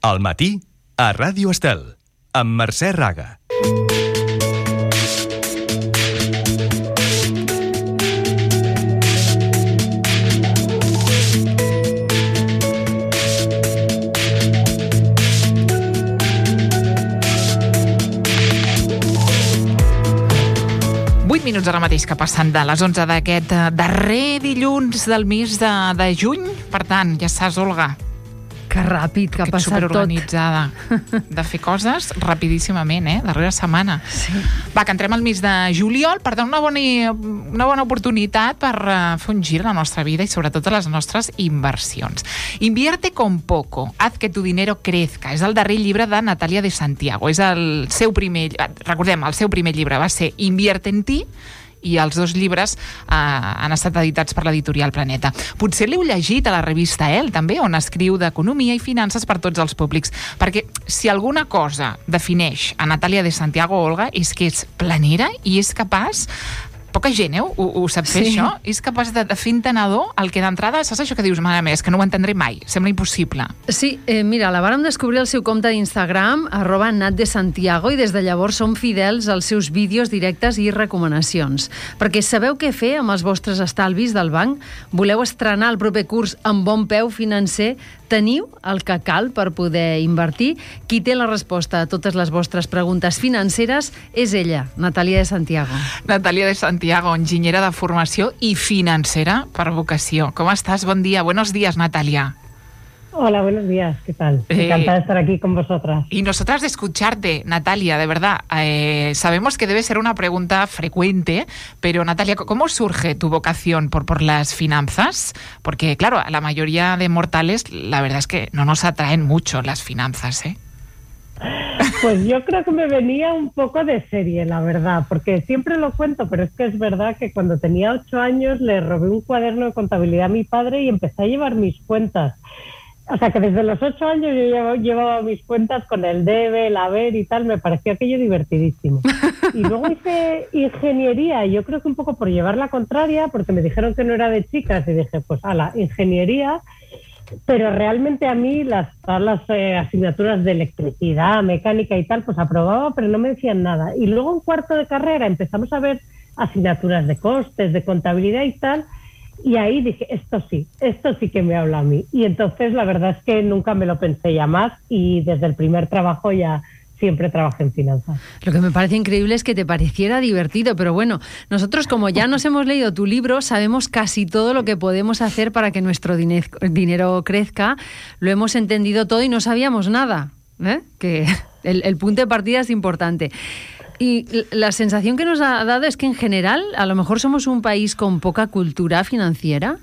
Al matí, a Ràdio Estel, amb Mercè Raga. Minuts ara mateix que passen de les 11 d'aquest darrer dilluns del mes de juny. Per tant, ja saps, Olga, que ràpid que ha passat superorganitzada de fer coses rapidíssimament, darrera setmana. Sí. Va, que entrem al mes de juliol per donar una bona oportunitat per fer un gir a la nostra vida i sobretot a les nostres inversions. Invierte con poco, haz que tu dinero crezca. És el darrer llibre de Natalia de Santiago. És el seu primer... Recordem, el seu primer llibre va ser Invierte en ti, i els dos llibres han estat editats per l'editorial Planeta. Potser l'heu llegit a la revista Elle, també, on escriu d'economia i finances per tots els públics, perquè si alguna cosa defineix a Natalia de Santiago, Olga, és que és planera i és capaç... Poca gent, ho sap fer, això? És capaç de fer entenedor el que d'entrada... Saps això que dius, mare meva, és que no ho entendré mai. Sembla impossible. Sí, mira, la vàrem descobrir al seu compte d'Instagram, @natdesantiago, i des de llavors som fidels als seus vídeos directes i recomanacions. Perquè sabeu què fer amb els vostres estalvis del banc? Voleu estrenar el proper curs amb bon peu financer? Teniu el que cal per poder invertir? Qui té la resposta a totes les vostres preguntes financeres és ella, Natalia de Santiago. Natalia de Santiago, enginyera de formació i financera per vocació. Com estàs? Bon dia. Buenos días, Natalia. Hola, buenos días. ¿Qué tal? Encantada de estar aquí con vosotras. Y nosotras de escucharte, Natalia, de verdad. Sabemos que debe ser una pregunta frecuente, pero Natalia, ¿cómo surge tu vocación por las finanzas? Porque, claro, a la mayoría de mortales, la verdad es que no nos atraen mucho las finanzas, ¿eh? Pues yo creo que me venía un poco de serie, la verdad, porque siempre lo cuento, pero es que es verdad que cuando tenía 8 años le robé un cuaderno de contabilidad a mi padre y empecé a llevar mis cuentas. O sea, que desde los 8 años yo llevaba mis cuentas con el debe, el haber y tal, me pareció aquello divertidísimo. Y luego hice ingeniería, yo creo que un poco por llevar la contraria, porque me dijeron que no era de chicas, y dije, pues ala, ingeniería, pero realmente a mí todas las asignaturas de electricidad, mecánica y tal, pues aprobaba, pero no me decían nada. Y luego en cuarto de carrera empezamos a ver asignaturas de costes, de contabilidad y tal, y ahí dije, esto sí que me habla a mí. Y entonces la verdad es que nunca me lo pensé ya más y desde el primer trabajo ya siempre trabajé en finanzas. Lo que me parece increíble es que te pareciera divertido, pero bueno, nosotros como ya nos hemos leído tu libro, sabemos casi todo lo que podemos hacer para que nuestro dinero crezca, lo hemos entendido todo y no sabíamos nada, que el punto de partida es importante. Y la sensación que nos ha dado es que en general a lo mejor somos un país con poca cultura financiera.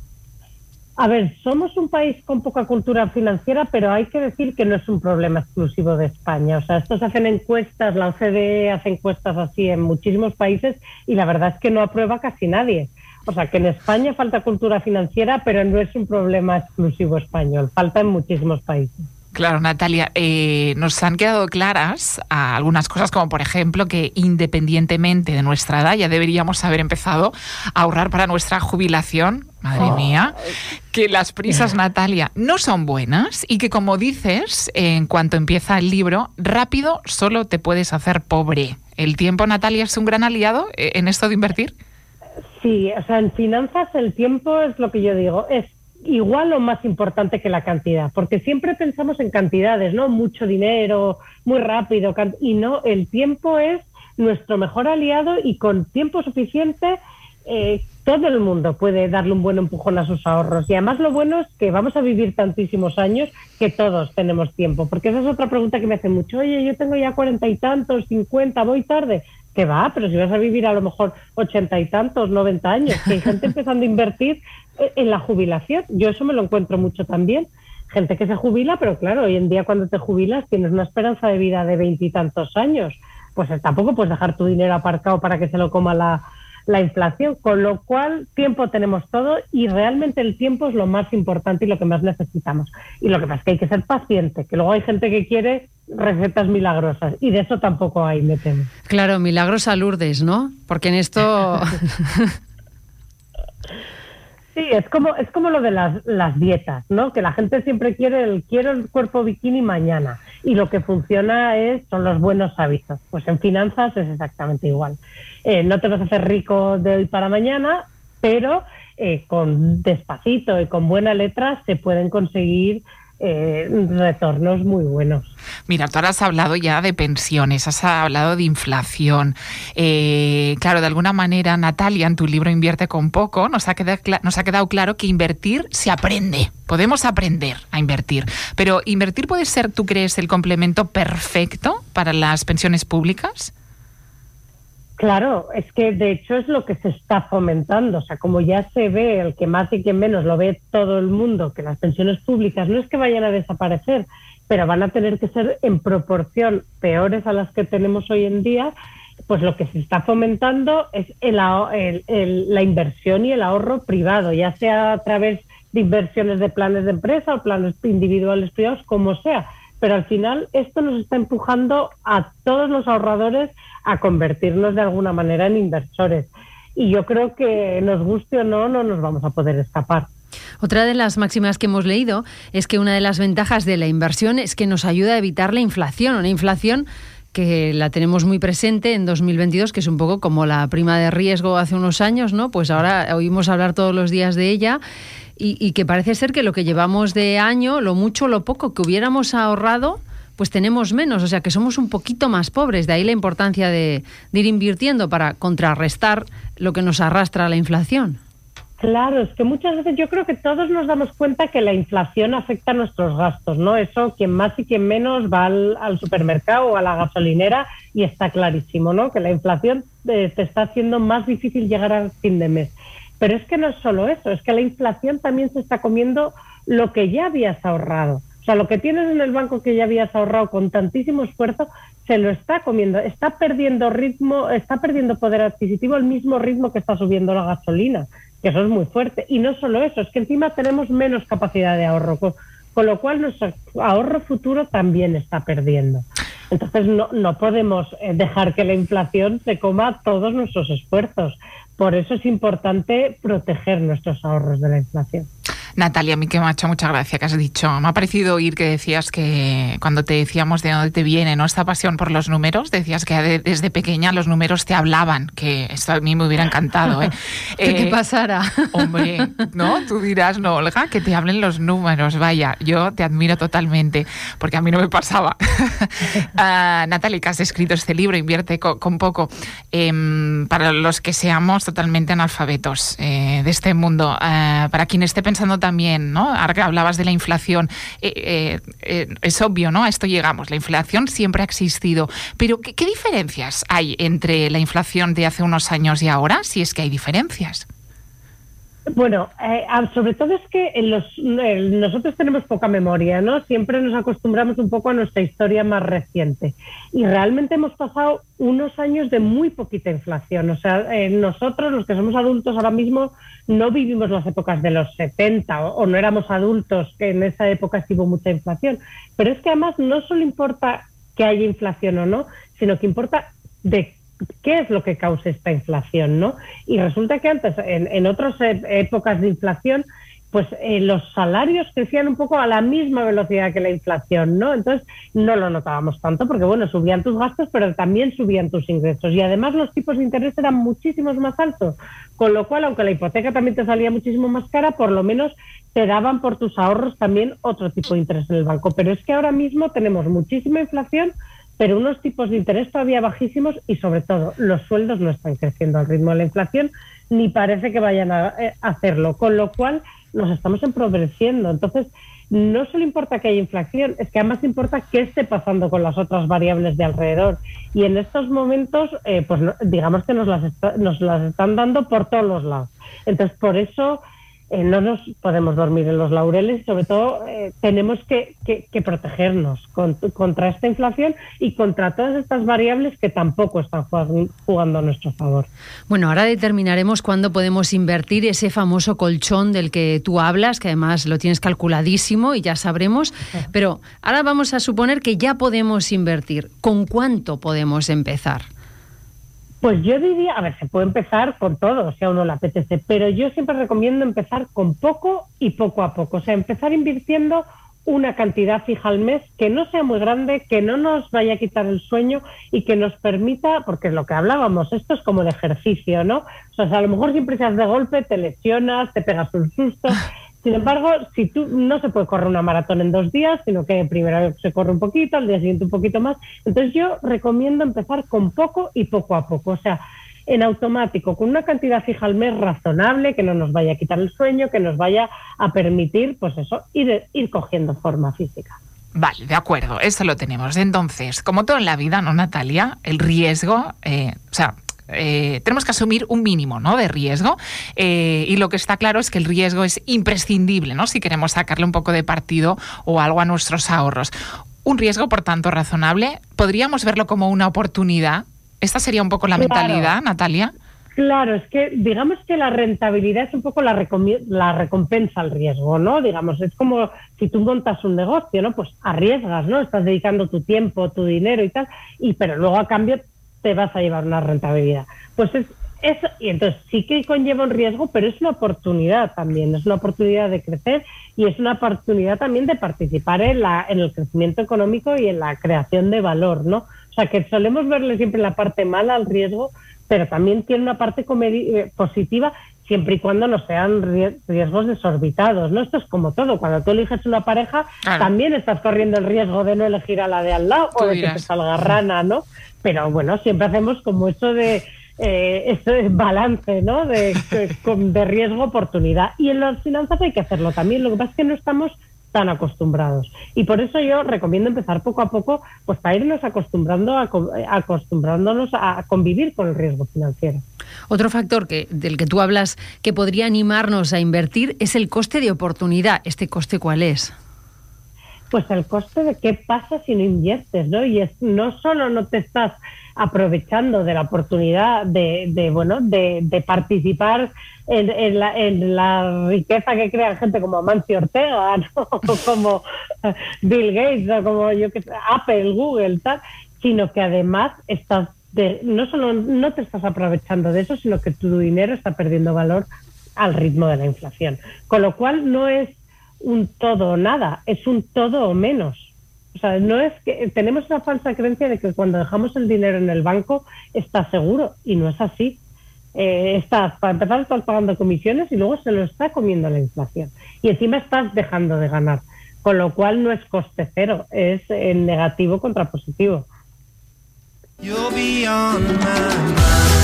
A ver, somos un país con poca cultura financiera, pero hay que decir que no es un problema exclusivo de España. O sea, estos hacen encuestas, la OCDE hace encuestas así en muchísimos países y la verdad es que no aprueba casi nadie. O sea, que en España falta cultura financiera, pero no es un problema exclusivo español. Falta en muchísimos países. Claro, Natalia, nos han quedado claras algunas cosas, como por ejemplo que independientemente de nuestra edad ya deberíamos haber empezado a ahorrar para nuestra jubilación. Madre mía, que las prisas, Natalia, no son buenas y que, como dices, en cuanto empieza el libro, rápido solo te puedes hacer pobre. ¿El tiempo, Natalia, es un gran aliado en esto de invertir? Sí, o sea, en finanzas el tiempo es lo que yo digo, es igual o más importante que la cantidad, porque siempre pensamos en cantidades, ¿no? Mucho dinero, muy rápido, y no, el tiempo es nuestro mejor aliado y con tiempo suficiente todo el mundo puede darle un buen empujón a sus ahorros. Y además lo bueno es que vamos a vivir tantísimos años que todos tenemos tiempo, porque esa es otra pregunta que me hacen mucho. Oye, yo tengo ya 40 y tantos, 50, voy tarde. Que va, pero si vas a vivir a lo mejor 80 y tantos, 90 años, que hay gente empezando a invertir en la jubilación. Yo eso me lo encuentro mucho también. Gente que se jubila, pero claro, hoy en día cuando te jubilas tienes una esperanza de vida de 20 y tantos años. Pues tampoco puedes dejar tu dinero aparcado para que se lo coma la inflación, con lo cual tiempo tenemos todo y realmente el tiempo es lo más importante y lo que más necesitamos. Y lo que pasa es que hay que ser paciente, que luego hay gente que quiere recetas milagrosas y de eso tampoco hay, me temo. Claro, milagros a Lourdes, ¿no? Porque en esto... Sí, es como lo de las dietas, ¿no? Que la gente siempre quiero el cuerpo bikini mañana, y lo que funciona son los buenos hábitos. Pues en finanzas es exactamente igual. No te vas a hacer rico de hoy para mañana, pero con despacito y con buena letra se pueden conseguir retornos muy buenos. Mira, tú ahora has hablado ya de pensiones, has hablado de inflación. Claro, de alguna manera, Natalia, en tu libro Invierte con poco, nos ha quedado claro que invertir se aprende. Podemos aprender a invertir. Pero ¿invertir puede ser, tú crees, el complemento perfecto para las pensiones públicas? Claro, es que de hecho es lo que se está fomentando. O sea, como ya se ve, el que más y que menos lo ve todo el mundo, que las pensiones públicas no es que vayan a desaparecer, pero van a tener que ser en proporción peores a las que tenemos hoy en día. Pues lo que se está fomentando es la inversión y el ahorro privado, ya sea a través de inversiones de planes de empresa o planes individuales privados, como sea. Pero al final esto nos está empujando a todos los ahorradores a convertirnos de alguna manera en inversores. Y yo creo que nos guste o no nos vamos a poder escapar. Otra de las máximas que hemos leído es que una de las ventajas de la inversión es que nos ayuda a evitar la inflación, una inflación que la tenemos muy presente en 2022, que es un poco como la prima de riesgo hace unos años, ¿no? Pues ahora oímos hablar todos los días de ella y que parece ser que lo que llevamos de año, lo mucho o lo poco que hubiéramos ahorrado, pues tenemos menos, o sea que somos un poquito más pobres. De ahí la importancia de ir invirtiendo para contrarrestar lo que nos arrastra a la inflación. Claro, es que muchas veces yo creo que todos nos damos cuenta que la inflación afecta a nuestros gastos, ¿no? Eso, quien más y quien menos va al supermercado o a la gasolinera, y está clarísimo, ¿no? Que la inflación te está haciendo más difícil llegar al fin de mes. Pero es que no es solo eso, es que la inflación también se está comiendo lo que ya habías ahorrado. O sea, lo que tienes en el banco que ya habías ahorrado con tantísimo esfuerzo, se lo está comiendo. Está perdiendo ritmo, está perdiendo poder adquisitivo al mismo ritmo que está subiendo la gasolina, que eso es muy fuerte. Y no solo eso, es que encima tenemos menos capacidad de ahorro, con lo cual nuestro ahorro futuro también está perdiendo. Entonces no podemos dejar que la inflación se coma todos nuestros esfuerzos. Por eso es importante proteger nuestros ahorros de la inflación. Natalia, a mí que me ha hecho mucha gracia que has dicho. Me ha parecido oír que decías que cuando te decíamos de dónde te viene, ¿no?, esta pasión por los números, decías que desde pequeña los números te hablaban, que esto a mí me hubiera encantado. ¿Qué te pasara? Hombre, ¿no? Tú dirás, no, Olga, que te hablen los números. Vaya, yo te admiro totalmente, porque a mí no me pasaba. Natalia, que has escrito este libro, Invierte con poco, para los que seamos totalmente analfabetos de este mundo, para quien esté pensando también, ¿no? Ahora que hablabas de la inflación, es obvio, ¿no? A esto llegamos. La inflación siempre ha existido. Pero, ¿qué diferencias hay entre la inflación de hace unos años y ahora? Si es que hay diferencias. Bueno, sobre todo es que nosotros tenemos poca memoria, ¿no? Siempre nos acostumbramos un poco a nuestra historia más reciente. Y realmente hemos pasado unos años de muy poquita inflación. O sea, nosotros, los que somos adultos ahora mismo, no vivimos las épocas de los 70 o no éramos adultos, que en esa época sí hubo mucha inflación. Pero es que además no solo importa que haya inflación o no, sino que importa de qué es lo que causa esta inflación, ¿no? Y resulta que antes, en otras épocas de inflación, pues los salarios crecían un poco a la misma velocidad que la inflación, ¿no? Entonces no lo notábamos tanto porque, bueno, subían tus gastos, pero también subían tus ingresos. Y además los tipos de interés eran muchísimos más altos, con lo cual, aunque la hipoteca también te salía muchísimo más cara, por lo menos te daban por tus ahorros también otro tipo de interés en el banco. Pero es que ahora mismo tenemos muchísima inflación, pero unos tipos de interés todavía bajísimos y, sobre todo, los sueldos no están creciendo al ritmo de la inflación, ni parece que vayan a hacerlo, con lo cual nos estamos empobreciendo. Entonces, no solo importa que haya inflación, es que además importa qué esté pasando con las otras variables de alrededor. Y en estos momentos, pues digamos que nos las están dando por todos los lados. Entonces, por eso no nos podemos dormir en los laureles, sobre todo tenemos que protegernos contra esta inflación y contra todas estas variables que tampoco están jugando a nuestro favor. Bueno, ahora determinaremos cuándo podemos invertir ese famoso colchón del que tú hablas, que además lo tienes calculadísimo y ya sabremos, pero ahora vamos a suponer que ya podemos invertir. ¿Con cuánto podemos empezar? Pues yo diría, a ver, se puede empezar con todo, si a uno le apetece, pero yo siempre recomiendo empezar con poco y poco a poco. O sea, empezar invirtiendo una cantidad fija al mes que no sea muy grande, que no nos vaya a quitar el sueño y que nos permita, porque es lo que hablábamos, esto es como el ejercicio, ¿no? O sea, a lo mejor siempre seas de golpe, te lesionas, te pegas un susto. Sin embargo, si tú no se puede correr una maratón en 2 días, sino que primero se corre un poquito, al día siguiente un poquito más. Entonces yo recomiendo empezar con poco y poco a poco. O sea, en automático, con una cantidad fija al mes razonable, que no nos vaya a quitar el sueño, que nos vaya a permitir, pues eso, ir cogiendo forma física. Vale, de acuerdo, eso lo tenemos. Entonces, como todo en la vida, ¿no, Natalia? El riesgo, tenemos que asumir un mínimo, ¿no?, de riesgo, y lo que está claro es que el riesgo es imprescindible, ¿no?, si queremos sacarle un poco de partido o algo a nuestros ahorros. Un riesgo, por tanto, razonable. ¿Podríamos verlo como una oportunidad? ¿Esta sería un poco la mentalidad, Natalia? Claro, es que digamos que la rentabilidad es un poco la recompensa al riesgo, ¿no? Digamos, es como si tú montas un negocio, ¿no? Pues arriesgas, ¿no? Estás dedicando tu tiempo, tu dinero y tal, pero luego a cambio te vas a llevar una rentabilidad. Pues es eso, y entonces sí que conlleva un riesgo, pero es una oportunidad también, es una oportunidad de crecer y es una oportunidad también de participar en el crecimiento económico y en la creación de valor, ¿no? O sea, que solemos verle siempre la parte mala al riesgo, pero también tiene una parte positiva siempre y cuando no sean riesgos desorbitados, ¿no? Esto es como todo, cuando tú eliges una pareja, claro, también estás corriendo el riesgo de no elegir a la de al lado o de que te salga rana, ¿no? Pero bueno, siempre hacemos como eso de balance, ¿no? De riesgo-oportunidad. Y en las finanzas hay que hacerlo también, lo que pasa es que no estamos tan acostumbrados. Y por eso yo recomiendo empezar poco a poco, pues para irnos acostumbrándonos a convivir con el riesgo financiero. Otro factor del que tú hablas que podría animarnos a invertir es el coste de oportunidad. ¿Este coste cuál es? Pues el coste de qué pasa si no inviertes, ¿no? Y no solo no te estás aprovechando de la oportunidad de participar en la riqueza que crea gente como Amancio Ortega, ¿no? O como Bill Gates, o como Apple, Google, tal, sino que además no solo no te estás aprovechando de eso, sino que tu dinero está perdiendo valor al ritmo de la inflación. Con lo cual no es un todo o nada, es un todo o menos. O sea, no es que tenemos esa falsa creencia de que cuando dejamos el dinero en el banco está seguro, y no es así. Para empezar, estás pagando comisiones y luego se lo está comiendo la inflación. Y encima estás dejando de ganar. Con lo cual no es coste cero, es negativo contra positivo. You'll be on my mind.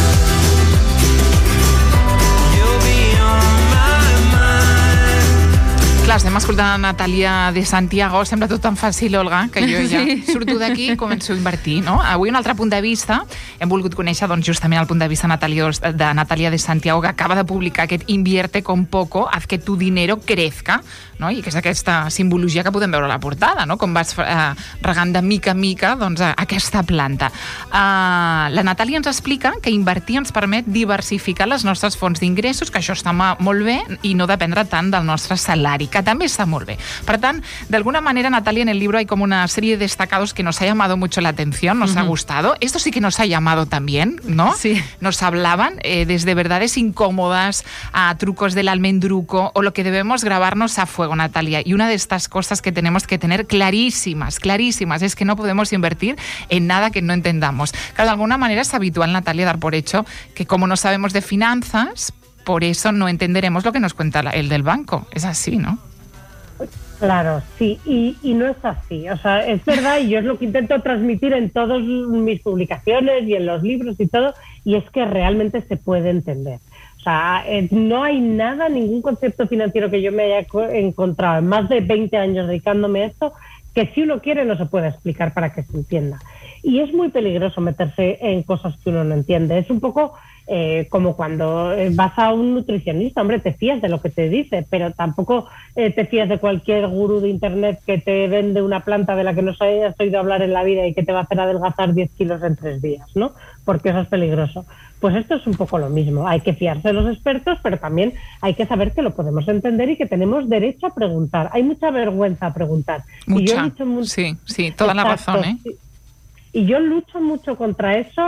Clar, estem escoltant Natàlia de Santiago, sembla tot tan fàcil, Olga, que jo ja surto d'aquí i començo a invertir, no? Avui un altre punt de vista, hem volgut conèixer doncs, justament el punt de vista de Natàlia de Santiago, que acaba de publicar aquest Invierte con poco, haz que tu dinero crezca, no? I que és aquesta simbologia que podem veure a la portada, no? Com vas regant de mica en mica doncs, aquesta planta. La Natàlia ens explica que invertir ens permet diversificar les nostres fonts d'ingressos, que això està molt bé, i no dependre tant del nostre salari, que també está muy bien. Por tanto, de alguna manera, Natalia, en el libro hay como una serie de destacados que nos ha llamado mucho la atención, nos ha gustado. Esto sí que nos ha llamado también, ¿no? Sí. Nos hablaban desde verdades incómodas a trucos del almendruco o lo que debemos grabarnos a fuego, Natalia. Y una de estas cosas que tenemos que tener clarísimas, es que no podemos invertir en nada que no entendamos. Claro, de alguna manera es habitual, Natalia, dar por hecho que como no sabemos de finanzas, por eso no entenderemos lo que nos cuenta el del banco. Es así, ¿no? Claro, sí, y no es así. O sea, es verdad, y yo es lo que intento transmitir en todas mis publicaciones y en los libros y todo, y es que realmente se puede entender. O sea, no hay nada, ningún concepto financiero que yo me haya encontrado en más de 20 años dedicándome a esto, que si uno quiere no se puede explicar para que se entienda. Y es muy peligroso meterse en cosas que uno no entiende. Es un poco como cuando vas a un nutricionista, hombre, te fías de lo que te dice, pero tampoco te fías de cualquier gurú de internet que te vende una planta de la que no hayas oído hablar en la vida y que te va a hacer adelgazar 10 kilos en 3 días, ¿no? Porque eso es peligroso. Pues esto es un poco lo mismo. Hay que fiarse de los expertos, pero también hay que saber que lo podemos entender y que tenemos derecho a preguntar. Hay mucha vergüenza a preguntar. Mucha, y yo he dicho sí, toda la razón, ¿eh? Sí. Y yo lucho mucho contra eso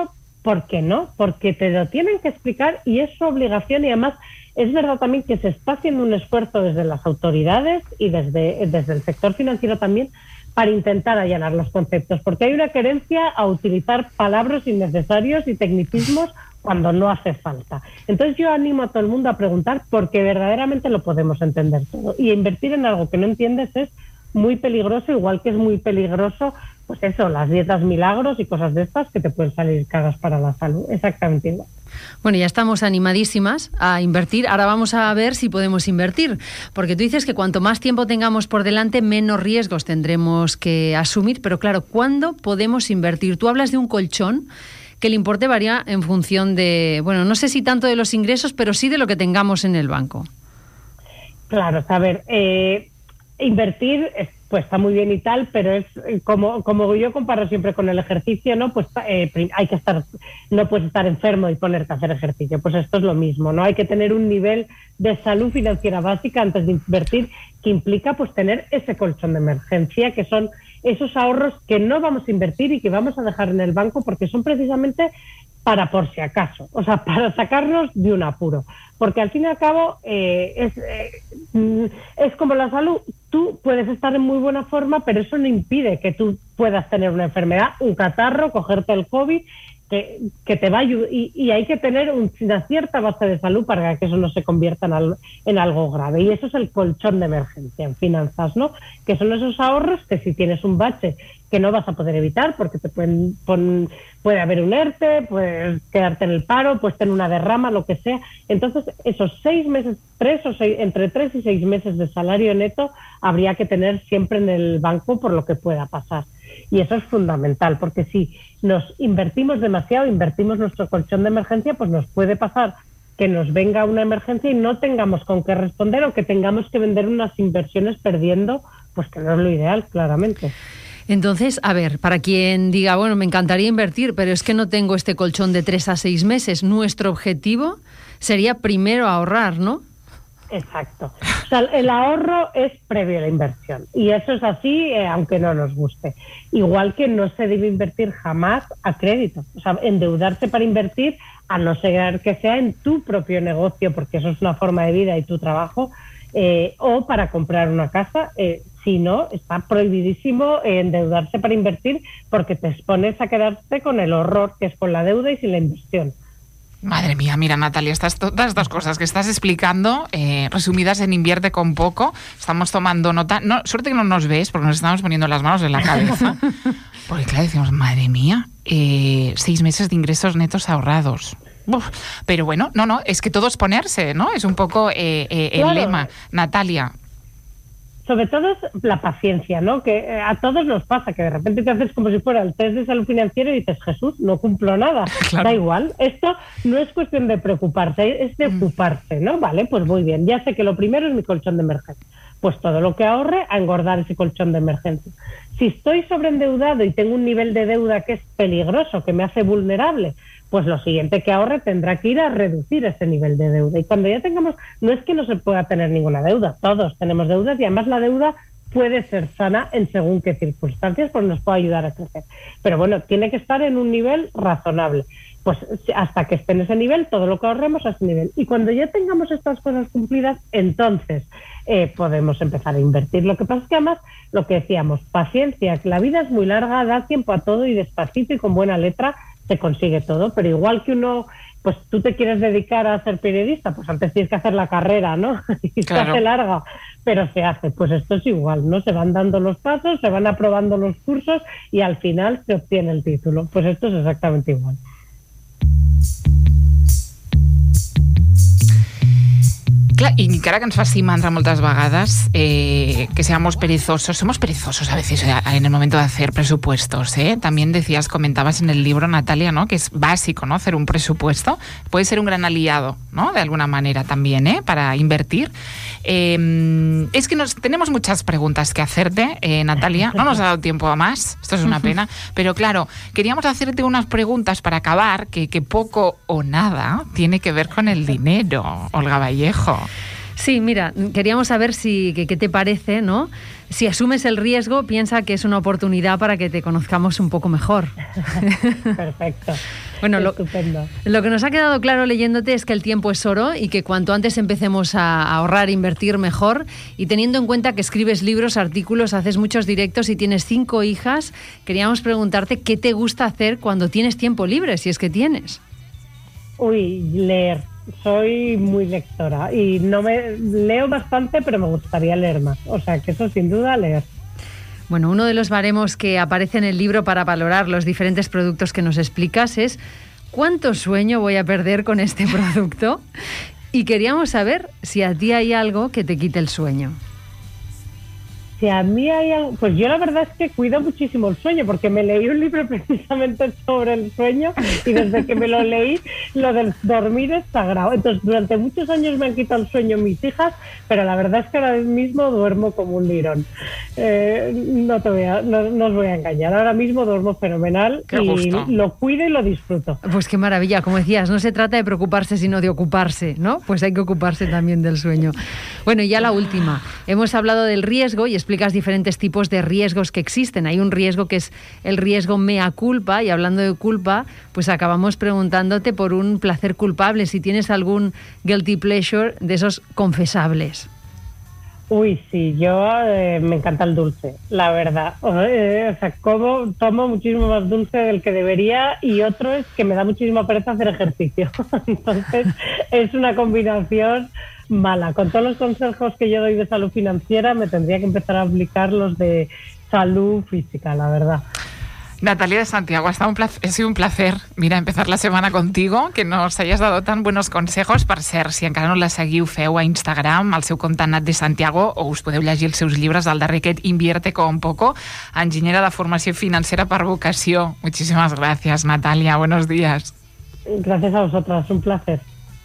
¿por qué no? Porque te lo tienen que explicar y es su obligación, y además es verdad también que se está haciendo un esfuerzo desde las autoridades y desde el sector financiero también para intentar allanar los conceptos, porque hay una querencia a utilizar palabras innecesarios y tecnicismos cuando no hace falta. Entonces yo animo a todo el mundo a preguntar, porque verdaderamente lo podemos entender todo. Y invertir en algo que no entiendes es muy peligroso, igual que es muy peligroso, pues eso, las dietas milagros y cosas de estas que te pueden salir caras para la salud. Exactamente igual. Bueno, ya estamos animadísimas a invertir. Ahora vamos a ver si podemos invertir, porque tú dices que cuanto más tiempo tengamos por delante, menos riesgos tendremos que asumir. Pero claro, ¿cuándo podemos invertir? Tú hablas de un colchón, que el importe varía en función de, bueno, no sé si tanto de los ingresos, pero sí de lo que tengamos en el banco. Claro, a ver, invertir pues está muy bien y tal, pero es como yo comparo siempre con el ejercicio, ¿no? Pues hay que estar, no puedes estar enfermo y ponerte a hacer ejercicio. Pues esto es lo mismo, ¿no? Hay que tener un nivel de salud financiera básica antes de invertir, que implica pues tener ese colchón de emergencia, que son esos ahorros que no vamos a invertir y que vamos a dejar en el banco, porque son precisamente para por si acaso, o sea, para sacarnos de un apuro. Porque al fin y al cabo es como la salud. Tú puedes estar en muy buena forma, pero eso no impide que tú puedas tener una enfermedad, un catarro, cogerte el COVID, que te va a ayudar. Y hay que tener una cierta base de salud para que eso no se convierta en algo grave. Y eso es el colchón de emergencia en finanzas, ¿no? Que son esos ahorros que si tienes un bache que no vas a poder evitar, porque te puede haber un ERTE, puedes quedarte en el paro, puedes tener una derrama, lo que sea. Entonces, esos 6 meses, entre 3 y 6 meses de salario neto habría que tener siempre en el banco por lo que pueda pasar. Y eso es fundamental, porque si nos invertimos demasiado, invertimos nuestro colchón de emergencia, pues nos puede pasar que nos venga una emergencia y no tengamos con qué responder, o que tengamos que vender unas inversiones perdiendo, pues que no es lo ideal, claramente. Entonces, a ver, para quien diga, bueno, me encantaría invertir, pero es que no tengo este colchón de 3 a 6 meses, nuestro objetivo sería primero ahorrar, ¿no? Exacto. O sea, el ahorro es previo a la inversión. Y eso es así, aunque no nos guste. Igual que no se debe invertir jamás a crédito. O sea, endeudarse para invertir, a no ser que sea en tu propio negocio, porque eso es una forma de vida y tu trabajo, o para comprar una casa. Si no, está prohibidísimo endeudarse para invertir, porque te expones a quedarte con el horror que es con la deuda y sin la inversión. Madre mía, mira, Natalia, todas estas cosas que estás explicando, resumidas en Invierte con Poco, estamos tomando nota. No, suerte que no nos ves, porque nos estamos poniendo las manos en la cabeza. Porque claro, decimos, madre mía, 6 meses de ingresos netos ahorrados. Uf, pero bueno, no, es que todo es ponerse, ¿no? Es un poco el lema. Natalia. Sobre todo es la paciencia, ¿no? Que a todos nos pasa, que de repente te haces como si fuera el test de salud financiera y dices, Jesús, no cumplo nada. Claro. Da igual. Esto no es cuestión de preocuparse, es de ocuparse, ¿no? Vale, pues muy bien. Ya sé que lo primero es mi colchón de emergencia. Pues todo lo que ahorre, a engordar ese colchón de emergencia. Si estoy sobreendeudado y tengo un nivel de deuda que es peligroso, que me hace vulnerable, pues lo siguiente que ahorre tendrá que ir a reducir ese nivel de deuda. Y cuando ya tengamos, no es que no se pueda tener ninguna deuda, todos tenemos deudas, y además la deuda puede ser sana en según qué circunstancias, pues nos puede ayudar a crecer. Pero bueno, tiene que estar en un nivel razonable. Pues hasta que esté en ese nivel, todo lo que ahorremos a ese nivel. Y cuando ya tengamos estas cosas cumplidas, entonces podemos empezar a invertir. Lo que pasa es que además, lo que decíamos, paciencia, que la vida es muy larga, da tiempo a todo, y despacito y con buena letra se consigue todo. Pero igual que uno, pues tú te quieres dedicar a ser periodista, pues antes tienes que hacer la carrera, ¿no? Y claro, se hace larga, pero se hace. Pues esto es igual, ¿no? Se van dando los pasos, se van aprobando los cursos y al final se obtiene el título. Pues esto es exactamente igual. Clar, i encara que ens faci mandra moltes vegades que seamos perezosos, somos perezosos a veces en el momento de hacer presupuestos, ¿eh? También comentabas en el libro, Natalia, ¿no? Que es básico, ¿no? Hacer un presupuesto. Puede ser un gran aliado, ¿no? De alguna manera también, para invertir. Es que tenemos muchas preguntas que hacerte, Natalia. No nos ha dado tiempo a más, esto es una pena. Pero claro, queríamos hacerte unas preguntas para acabar que poco o nada tiene que ver con el dinero, Olga Vallejo. Sí, mira, queríamos saber qué te parece, ¿no? Si asumes el riesgo, piensa que es una oportunidad para que te conozcamos un poco mejor. Perfecto. Bueno, Estupendo. lo que nos ha quedado claro leyéndote es que el tiempo es oro y que cuanto antes empecemos a ahorrar, invertir mejor. Y teniendo en cuenta que escribes libros, artículos, haces muchos directos y tienes 5 hijas, queríamos preguntarte qué te gusta hacer cuando tienes tiempo libre, si es que tienes. Uy, leer. Soy muy lectora y leo bastante, pero me gustaría leer más. O sea, que eso sin duda, leer. Bueno, uno de los baremos que aparece en el libro para valorar los diferentes productos que nos explicas es ¿cuánto sueño voy a perder con este producto? Y queríamos saber si a ti hay algo que te quite el sueño. Si a mí hay algo, pues yo la verdad es que cuido muchísimo el sueño, porque me leí un libro precisamente sobre el sueño y desde que me lo leí, lo del dormir es sagrado. Entonces, durante muchos años me han quitado el sueño mis hijas, pero la verdad es que ahora mismo duermo como un lirón. No os voy a engañar, ahora mismo duermo fenomenal. Qué gusto. Y lo cuido y lo disfruto. Pues qué maravilla, como decías, no se trata de preocuparse sino de ocuparse, ¿no? Pues hay que ocuparse también del sueño. Bueno, y ya la última. Hemos hablado del riesgo y explicas diferentes tipos de riesgos que existen. Hay un riesgo que es el riesgo mea culpa, y hablando de culpa, pues acabamos preguntándote por un placer culpable, si tienes algún guilty pleasure de esos confesables. Uy, sí, yo me encanta el dulce, la verdad. O sea, tomo muchísimo más dulce del que debería, y otro es que me da muchísima pereza hacer ejercicio. Entonces, es una combinación mala. Con todos los consejos que yo doy de salud financiera, me tendría que empezar a aplicar los de salud física, la verdad. Natalia de Santiago, ha sido un placer, mira, empezar la setmana contigo, que nos hayas dado tan buenos consejos. Per cert, si encara no la seguiu, feu a Instagram, al seu compte Nat de Santiago, o us podeu llegir els seus llibres, el darrer aquest, Invierte con poco, enginyera de formació financera per vocació. Muchísimas gracias, Natalia, buenos días. Gracias a vosotras, un placer.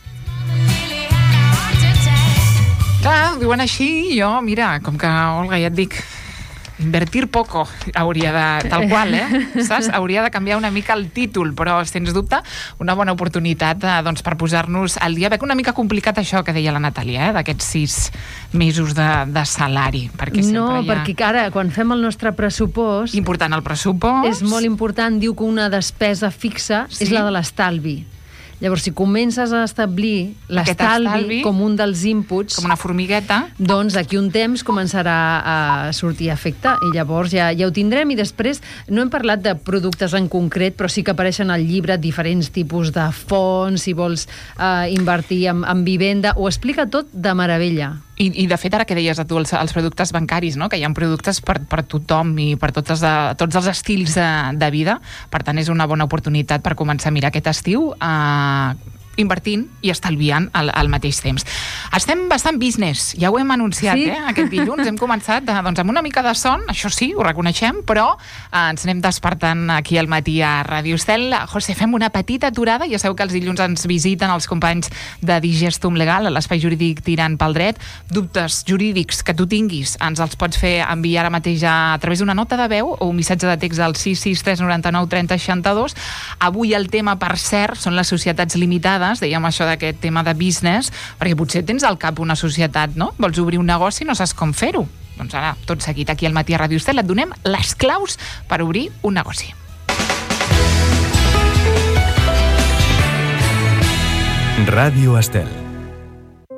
Clar, ho diuen així, jo, mira, com que, Olga, ja et dic, invertir poco hauria de... Tal qual, saps? Hauria de canviar una mica el títol, però, sens dubte, una bona oportunitat doncs, per posar-nos al dia. Veig una mica complicat això que deia la Natàlia, d'aquests 6 mesos de salari. Perquè no, perquè ara, quan fem el nostre pressupost... Important el pressupost. És molt important, diu que una despesa fixa és la de l'estalvi. Llavors, si comences a establir l'estalvi com un dels inputs... Com una formigueta. Doncs d'aquí un temps començarà a sortir a efecte i llavors ja ho tindrem. I després, no hem parlat de productes en concret, però sí que apareixen al llibre diferents tipus de fons, si vols invertir en vivenda, ho explica tot de meravella. I de fet, ara que deies a tu els productes bancaris, no? Que hi ha productes per tothom i per tots els estils de vida. Per tant, és una bona oportunitat per començar a mirar aquest estiu invertint i estalviant al mateix temps. Estem bastant business, ja ho hem anunciat, sí? Aquest dilluns. Hem començat doncs, amb una mica de son, això sí, ho reconeixem, però ens anem despertant aquí al matí a Ràdio Estel. José, fem una petita aturada. Ja sabeu que els dilluns ens visiten els companys de Digestum Legal, a l'espai jurídic tirant pel dret. Dubtes jurídics que tu tinguis ens els pots fer enviar ara mateix a través d'una nota de veu o un missatge de text al 663 99 30 62. Avui el tema, per cert, són les societats limitades. Dèiem això d'aquest tema de business, perquè potser tens al cap una societat, no? Vols obrir un negoci i no saps com fer-ho. Doncs ara, tot seguit aquí al matí a Ràdio Estel, et donem les claus per obrir un negoci. Ràdio Estel.